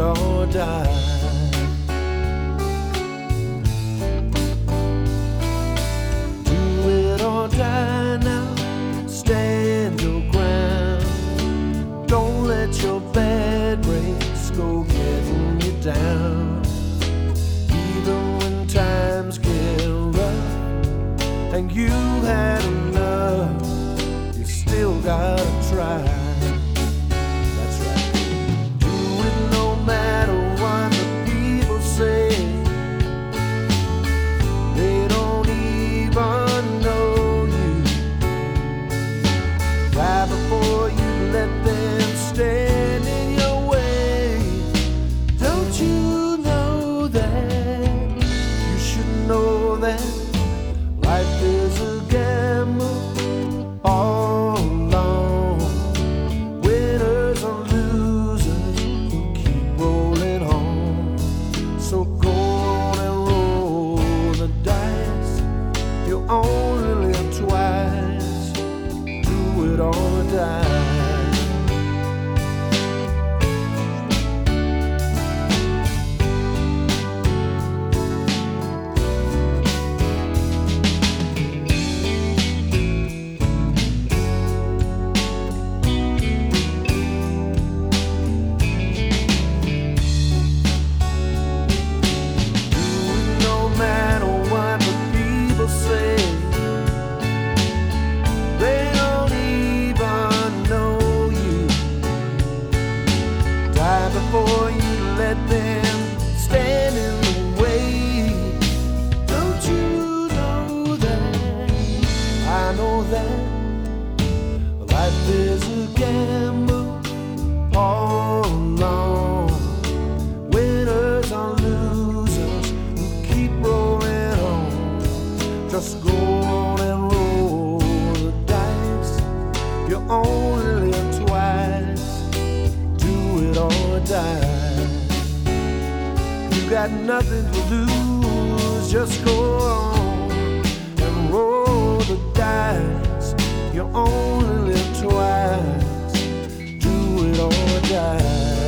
or die. Do it or die now. Stand your ground. Don't let your bad breaks go getting you down. Even when times get rough and you had enough, you still gotta try. That's right. Do it no matter what the people say. They don't even know you. Right before you let them stand in your way. Don't you know that? You should know that life is a gamble all along. Winners and losers who keep rolling on. So go on and roll the dice. You only live twice. Do it or die. Before you let them stand in the way. Don't you know that? I know that life is a gamble all along. Winners and losers who keep rolling on. Just go on and roll the dice. You only live twice. Do it or die. You got nothing to lose. Just go on and roll the dice. You only live twice. Do it or die.